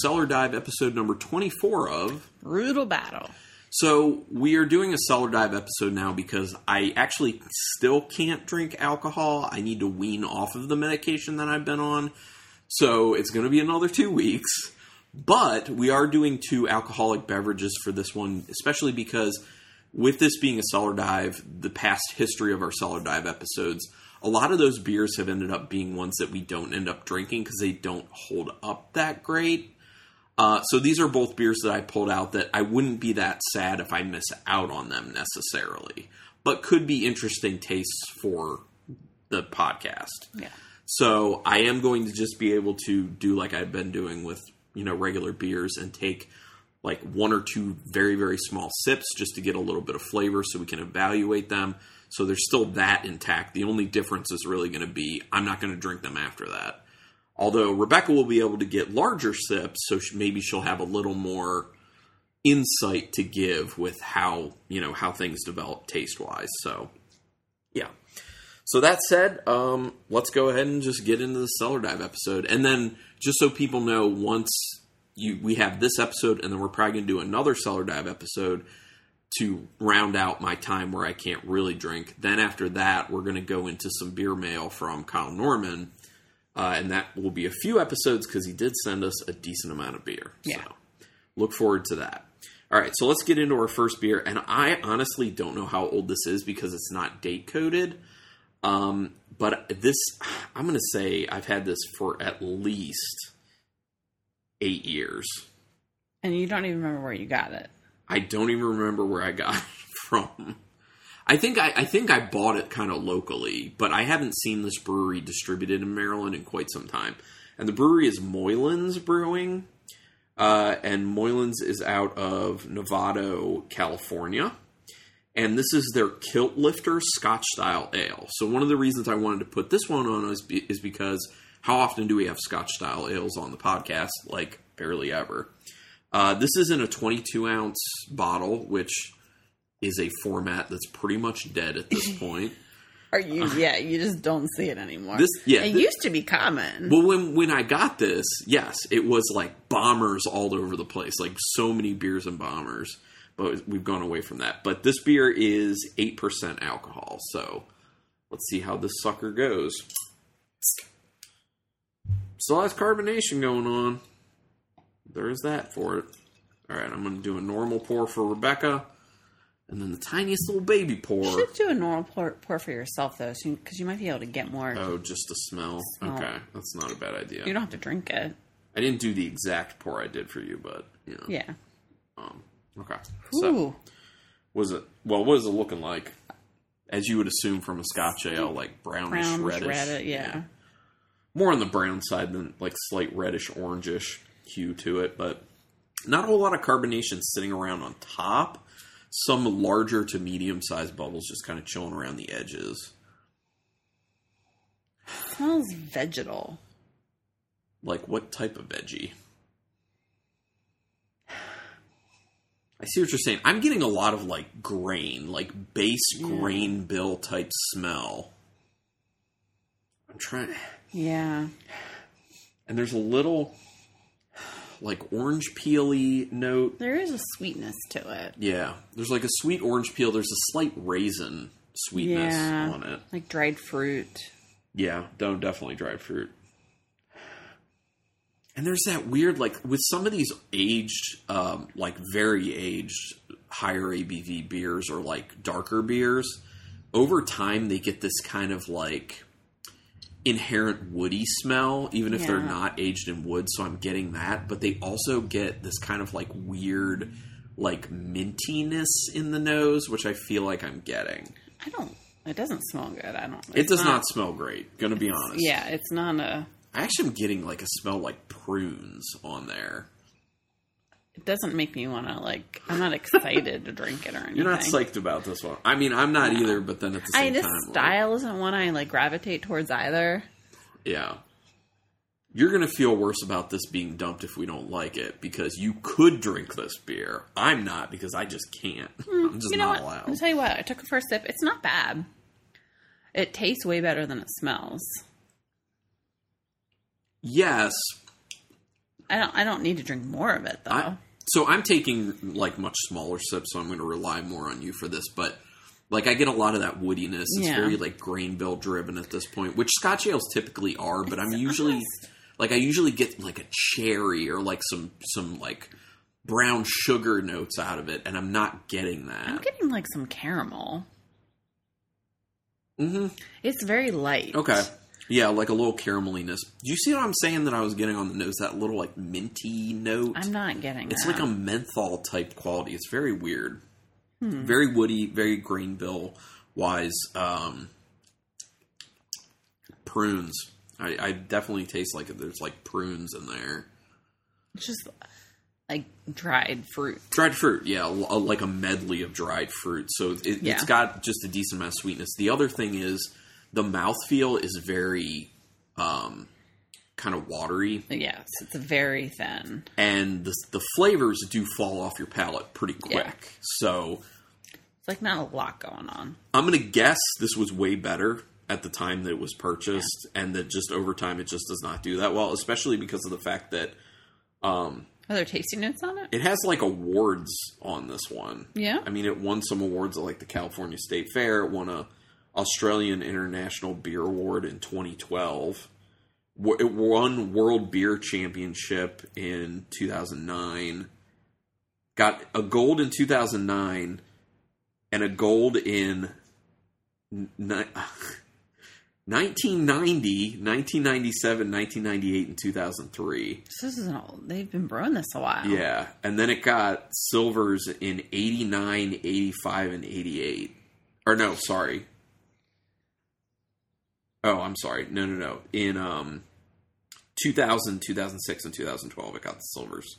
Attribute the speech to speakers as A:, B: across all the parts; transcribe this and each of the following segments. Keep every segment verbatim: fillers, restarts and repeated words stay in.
A: Cellar Dive episode number twenty-four of...
B: Brutal Battle.
A: So, we are doing a Cellar Dive episode now because I actually still can't drink alcohol. I need to wean off of the medication that I've been on. So, it's going to be another two weeks. But, we are doing two alcoholic beverages for this one, especially because with this being a Cellar Dive, the past history of our Cellar Dive episodes, a lot of those beers have ended up being ones that we don't end up drinking because they don't hold up that great. Uh, so these are both beers that I pulled out that I wouldn't be that sad if I miss out on them necessarily, but could be interesting tastes for the podcast.
B: Yeah.
A: So I am going to just be able to do like I've been doing with, you know, regular beers and take like one or two very, very small sips just to get a little bit of flavor so we can evaluate them. So there's still that intact. The only difference is really going to be I'm not going to drink them after that. Although Rebecca will be able to get larger sips, so she, maybe she'll have a little more insight to give with how, you know, how things develop taste-wise. So, yeah. So that said, um, let's go ahead and just get into the Cellar Dive episode. And then, just so people know, once you we have this episode, and then we're probably going to do another Cellar Dive episode to round out my time where I can't really drink. Then after that, we're going to go into some beer mail from Kyle Norman. Uh, and that will be a few episodes because he did send us a decent amount of beer.
B: Yeah.
A: So look forward to that. All right, so let's get into our first beer. And I honestly don't know how old this is because it's not date coded. Um, but this, I'm going to say I've had this for at least eight years.
B: And you don't even remember where you got it.
A: I don't even remember where I got it from. I think I, I think I bought it kind of locally, but I haven't seen this brewery distributed in Maryland in quite some time. And the brewery is Moylan's Brewing, uh, and Moylan's is out of Novato, California. And this is their Kilt Lifter Scotch-style ale. So one of the reasons I wanted to put this one on is, be, is because how often do we have Scotch-style ales on the podcast? Like, barely ever. Uh, this is in a twenty-two ounce bottle, which is a format that's pretty much dead at this point.
B: Are you? Yeah, you just don't see it anymore.
A: This, yeah,
B: it
A: this,
B: used to be common.
A: Well, when when I got this, yes, it was like bombers all over the place, like so many beers and bombers. But we've gone away from that. But this beer is eight percent alcohol, so let's see how this sucker goes. Still has carbonation going on. There's that for it. All right, I'm going to do a normal pour for Rebecca. And then the tiniest little baby pour.
B: You should do a normal pour, pour for yourself, though, because you might be able to get more.
A: Oh, just the smell? smell? Okay, that's not a bad idea.
B: You don't have to drink it.
A: I didn't do the exact pour I did for you, but, you know.
B: Yeah.
A: Um, okay.
B: Ooh.
A: So, was it, well, what is it looking like? As you would assume from a Scotch ale, like brownish,
B: Brownish,
A: reddish.
B: red, yeah. yeah.
A: More on the brown side than, like, slight reddish, orangish hue to it, but not a whole lot of carbonation sitting around on top. Some larger to medium-sized bubbles just kind of chilling around the edges.
B: It smells vegetal.
A: Like what type of veggie? I see what you're saying. I'm getting a lot of like grain, like base yeah. grain bill type smell. I'm trying.
B: Yeah.
A: And there's a little like orange peely note.
B: There is a sweetness to it.
A: Yeah. There's like a sweet orange peel. There's a slight raisin sweetness
B: yeah,
A: on it.
B: Like dried fruit.
A: Yeah, don't definitely dried fruit. And there's that weird, like, with some of these aged, um, like, very aged, higher A B V beers or, like, darker beers, over time they get this kind of, like, inherent woody smell, even if
B: yeah.
A: they're not aged in wood, so I'm getting that. But they also get this kind of, like, weird, like, mintiness in the nose, which I feel like I'm getting.
B: I don't, it doesn't smell good. I don't.
A: It does not, not smell great, gonna be honest.
B: Yeah, it's not a...
A: I actually am getting, like, a smell like prunes on there.
B: It doesn't make me want to, like... I'm not excited to drink it or anything.
A: You're not psyched about this one. I mean, I'm not no. either, but then at the same
B: I, this
A: time...
B: This style like, isn't one I, like, gravitate towards either.
A: Yeah. You're going to feel worse about this being dumped if we don't like it, because you could drink this beer. I'm not, because I just can't. Mm, I'm just
B: you know
A: not
B: what?
A: allowed.
B: I'll tell you what. I took a first sip. It's not bad. It tastes way better than it smells.
A: Yes,
B: I don't. I don't need to drink more of it though.
A: I, so I'm taking like much smaller sips, so I'm going to rely more on you for this. But like I get a lot of that woodiness. It's
B: Yeah.
A: very like grain bill driven at this point, which Scotch ales typically are. But I'm
B: It's
A: usually
B: honest.
A: like I usually get like a cherry or like some some like brown sugar notes out of it, and I'm not getting that.
B: I'm getting like some caramel.
A: Mm-hmm.
B: It's very light.
A: Okay. Yeah, like a little carameliness. Do you see what I'm saying that I was getting on the nose? That little like minty note.
B: I'm not getting.
A: It's
B: that.
A: like a menthol type quality. It's very weird.
B: Hmm.
A: Very woody, very grain bill wise. Um, prunes. I, I definitely taste like there's like prunes in there.
B: It's just like dried fruit.
A: Dried fruit, yeah, a, like a medley of dried fruit. So it,
B: Yeah.
A: it's got just a decent amount of sweetness. The other thing is the mouthfeel is very um, kind of watery.
B: Yes, it's very thin.
A: And the, the flavors do fall off your palate pretty quick.
B: Yeah.
A: So
B: It's like not a lot going on.
A: I'm going to guess this was way better at the time that it was purchased, yeah. and that just over time it just does not do that well, especially because of the fact that um,
B: are there tasting notes on it?
A: It has like awards on this one.
B: Yeah?
A: I mean, it won some awards at like the California State Fair. It won a Australian International Beer Award in twenty twelve. It won World Beer Championship in two thousand nine. Got a gold in two thousand nine and a gold in ni- nineteen ninety, nineteen ninety-seven, nineteen ninety-eight, and two thousand three.
B: So this is an old, they've been brewing this a while.
A: Yeah, and then it got silvers in eighty-nine, eighty-five, and eighty-eight. Or no, sorry. Oh, I'm sorry. No, no, no. In um, two thousand, two thousand six, and two thousand twelve, it got the silvers.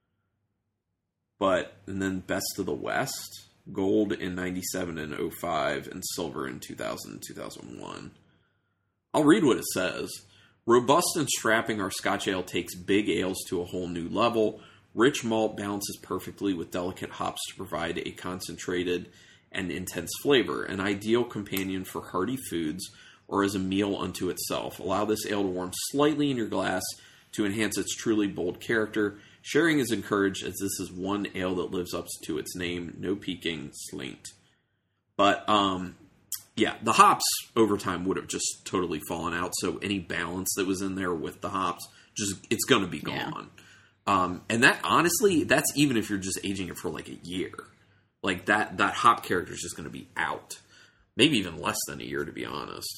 A: But, and then Best of the West, gold in ninety-seven and oh five, and silver in two thousand and two thousand one. I'll read what it says. Robust and strapping, our Scotch ale takes big ales to a whole new level. Rich malt balances perfectly with delicate hops to provide a concentrated and intense flavor. An ideal companion for hearty foods or as a meal unto itself. Allow this ale to warm slightly in your glass to enhance its truly bold character. Sharing is encouraged as this is one ale that lives up to its name. No peeking, slaint. But, um... yeah, the hops over time would have just totally fallen out. So any balance that was in there with the hops, just it's going to be gone. Yeah. Um, and that honestly, that's even if you're just aging it for like a year. Like that, that hop character is just going to be out. Maybe even less than a year, to be honest.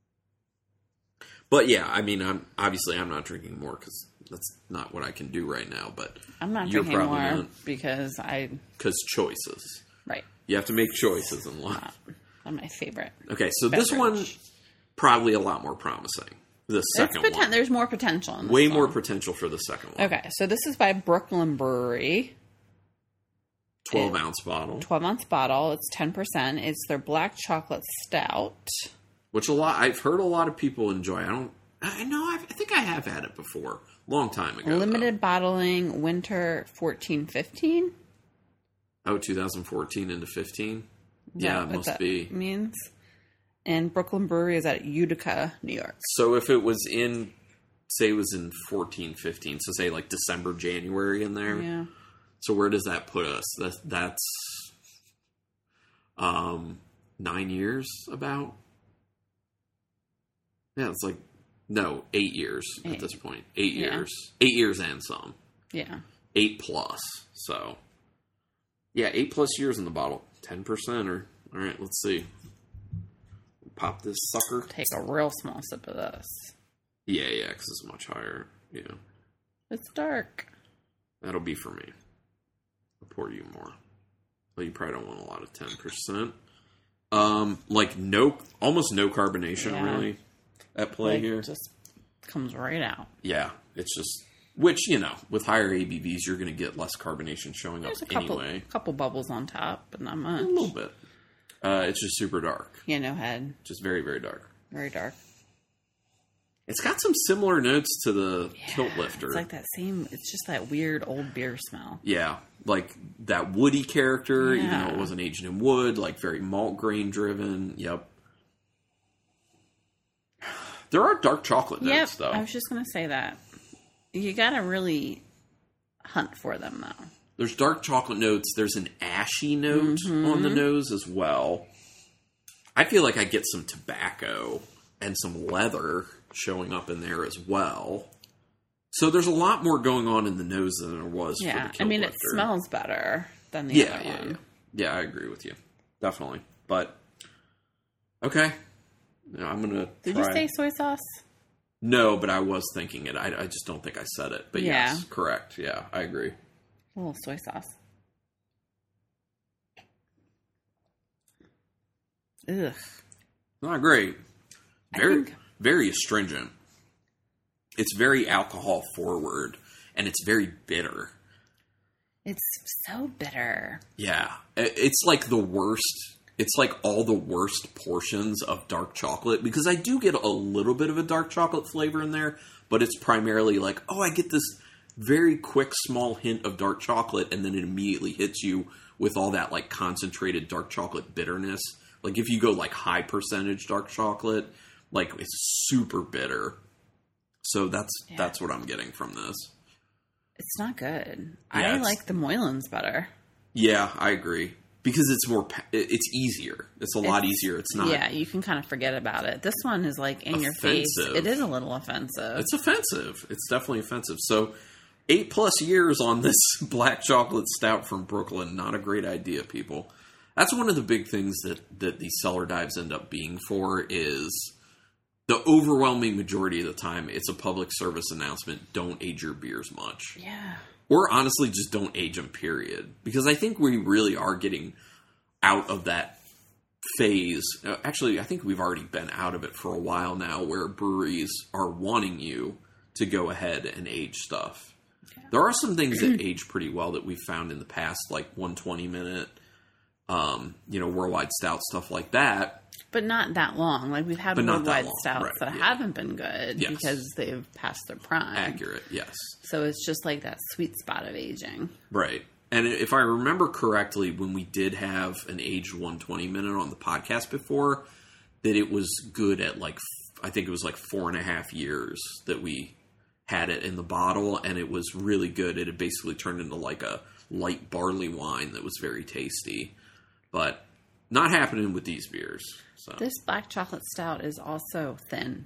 A: But yeah, I mean, I'm obviously I'm not drinking more because that's not what I can do right now. But
B: I'm not
A: you're
B: drinking more
A: not,
B: because I
A: because choices.
B: Right.
A: You have to make choices in life.
B: Not, not my favorite.
A: Okay, so
B: beverage.
A: This one probably a lot more promising. The second
B: poten-
A: one,
B: there's more potential. In this
A: way
B: one.
A: more potential for the second one.
B: Okay, so this is by Brooklyn Brewery.
A: twelve ounce bottle,
B: twelve ounce bottle. It's ten percent. It's their black chocolate stout,
A: which a lot I've heard a lot of people enjoy. I don't. I know. I've, I think I have had it before, long time ago.
B: Limited
A: though.
B: bottling, winter fourteen fifteen.
A: Oh, twenty fourteen into fifteen. Yeah, it must be.
B: Means. And Brooklyn Brewery is at Utica, New York.
A: So if it was in, say, it was in fourteen, fifteen, so say like December, January in there.
B: Yeah.
A: So where does that put us? That's that's um nine years about. Yeah, it's like no eight years
B: Eight.
A: at this point. Eight
B: Yeah.
A: years, eight years and some.
B: Yeah.
A: Eight plus. So yeah, eight plus years in the bottle. Ten percent or all right. Let's see. Pop this sucker.
B: Take a real small sip of this.
A: Yeah, yeah, because it's much higher. Yeah,
B: It's dark.
A: that'll be for me. I'll pour you more. Well, you probably don't want a lot of ten percent. Um, like no, almost no carbonation
B: Yeah.
A: really at play
B: Like,
A: here.
B: just comes right out.
A: Yeah, it's just which you know with higher A B Vs you're going to get less carbonation showing
B: There's a
A: up
B: couple,
A: anyway.
B: couple bubbles on top, but not much.
A: A little bit. Uh, it's just super dark.
B: Yeah, no head.
A: Just very very dark.
B: Very dark.
A: It's got some similar notes to the
B: Yeah,
A: Kilt Lifter.
B: It's like that same, it's just that weird old beer smell.
A: Yeah, like that woody character, even
B: Yeah.
A: though it wasn't aged in wood, like very malt grain driven. Yep. There are dark chocolate
B: Yep,
A: notes, though.
B: I was just going to say that. You gotta really hunt for them, though.
A: There's dark chocolate notes. There's an ashy note mm-hmm. on the nose as well. I feel like I get some tobacco and some leather showing up in there as well. So there's a lot more going on in the nose than there was
B: yeah,
A: for the Kilt
B: I mean,
A: Lifter.
B: It smells better than the
A: yeah,
B: other
A: yeah,
B: one.
A: Yeah, yeah, I agree with you. Definitely. But, okay. Now I'm going to
B: Did you say soy sauce?
A: No, but I was thinking it. I, I just don't think I said it. But
B: yeah.
A: yes, correct. Yeah, I agree.
B: A little soy sauce. Ugh.
A: Not great. Very,
B: think...
A: very astringent. It's very alcohol forward, and it's very bitter.
B: It's so bitter.
A: Yeah. It's like the worst. It's like all the worst portions of dark chocolate, because I do get a little bit of a dark chocolate flavor in there, but it's primarily like, oh, I get this very quick, small hint of dark chocolate, and then it immediately hits you with all that like concentrated dark chocolate bitterness. Like if you go like high percentage dark chocolate, like it's super bitter. So that's yeah. that's what I'm getting from this.
B: It's not good.
A: Yeah,
B: I like the Moylan's better.
A: Yeah, I agree. Because it's more, it's easier. It's a it's, lot easier. It's not.
B: Yeah, you can kind of forget about it. This one is like in offensive. Your face. It is a little offensive.
A: It's offensive. It's definitely offensive. So eight plus years on this black chocolate stout from Brooklyn. Not a great idea, people. That's one of the big things that, that these cellar dives end up being for is the overwhelming majority of the time, it's a public service announcement. Don't age your beers much.
B: Yeah.
A: Or honestly, just don't age them, period. Because I think we really are getting out of that phase. Actually, I think we've already been out of it for a while now, where breweries are wanting you to go ahead and age stuff. Yeah. There are some things that age pretty well that we've found in the past, like one twenty minute, um, you know, worldwide stout, stuff like that.
B: But not that long. Like, we've had worldwide stouts right, that yeah. haven't been good yes. because they've passed their prime.
A: Accurate, yes.
B: So it's just like that sweet spot of aging.
A: Right. And if I remember correctly, when we did have an aged one twenty minute on the podcast before, that it was good at like, I think it was like four and a half years that we had it in the bottle, and it was really good. It had basically turned into like a light barley wine that was very tasty. But not happening with these beers. So.
B: This black chocolate stout is also thin.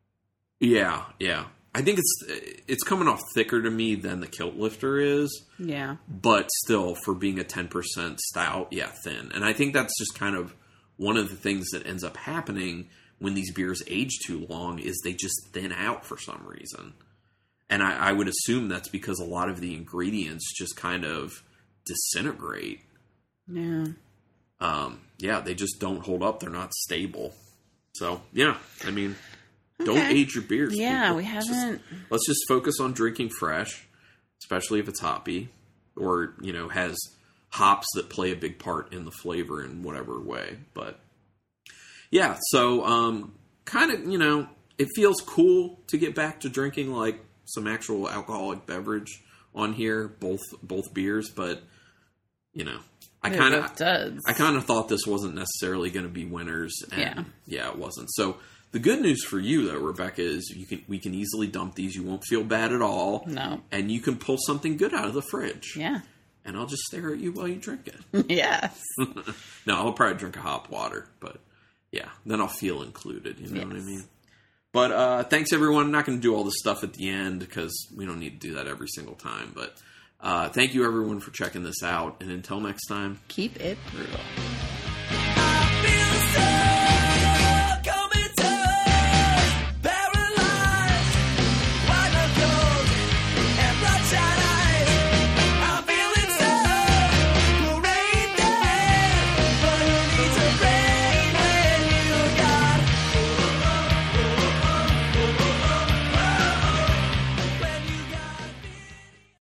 A: Yeah, yeah. I think it's it's coming off thicker to me than the Kilt Lifter is.
B: Yeah.
A: But still, for being a ten percent stout, yeah, thin. And I think that's just kind of one of the things that ends up happening when these beers age too long is they just thin out for some reason. And I, I would assume that's because a lot of the ingredients just kind of disintegrate.
B: Yeah.
A: Um, yeah, they just don't hold up. They're not stable. So, yeah, I mean, okay. Don't age your beers.
B: Yeah,
A: people.
B: we haven't.
A: Just, let's just focus on drinking fresh, especially if it's hoppy or, you know, has hops that play a big part in the flavor in whatever way. But, yeah, so um, kind of, you know, it feels cool to get back to drinking, like, some actual alcoholic beverage on here, both both beers, but, you know. I kind of I kind of thought this wasn't necessarily going to be winners, and yeah. yeah, it wasn't. So the good news for you, though, Rebecca, is you can we can easily dump these. You won't feel bad at all.
B: No,
A: and you can pull something good out of the fridge.
B: Yeah,
A: and I'll just stare at you while you drink it.
B: Yes.
A: No, I'll probably drink a hop water, but yeah, then I'll feel included. You know yes. what I mean? But uh, thanks, everyone. I'm not going to do all this stuff at the end because we don't need to do that every single time, but. Uh, thank you, everyone, for checking this out. And until next time,
B: keep it brutal.